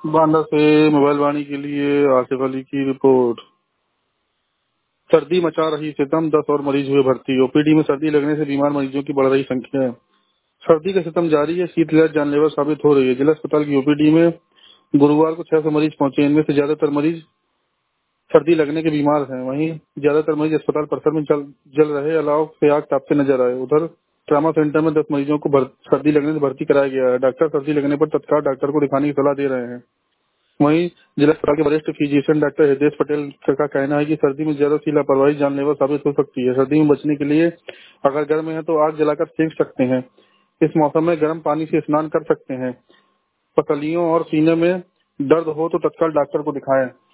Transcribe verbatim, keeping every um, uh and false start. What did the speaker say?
बांदा से मोबाइल वाणी के लिए आसिफ अली की रिपोर्ट। सर्दी मचा रही सितम, दस और मरीज हुए भर्ती। ओपीडी में सर्दी लगने से बीमार मरीजों की बढ़ रही संख्या है। सर्दी का सितम जारी है, शीतलहर जानलेवा साबित हो रही है। जिला अस्पताल की ओपीडी में गुरुवार को छह सौ मरीज पहुंचे। इनमें से ज्यादातर मरीज सर्दी लगने के बीमार हैं। वहीं ज्यादातर मरीज अस्पताल परिसर में जल, जल रहे अलाव से आग तापते नजर आए। उधर ट्रामा सेंटर में दस मरीजों को भर, सर्दी लगने से भर्ती कराया गया है। डॉक्टर सर्दी लगने पर तत्काल डॉक्टर को दिखाने की सलाह दे रहे हैं। वहीं जिला अस्पताल के वरिष्ठ फिजिशियन डॉक्टर हृदय पटेल का कहना है कि सर्दी में ज्यादा सी लापरवाही जानलेवा साबित हो सकती है। सर्दी में बचने के लिए अगर गर्म है तो आग जलाकर सेंक सकते हैं। इस मौसम में गर्म पानी से स्नान कर सकते हैं। पसलियों और सीने में दर्द हो तो तत्काल डॉक्टर को दिखाएं।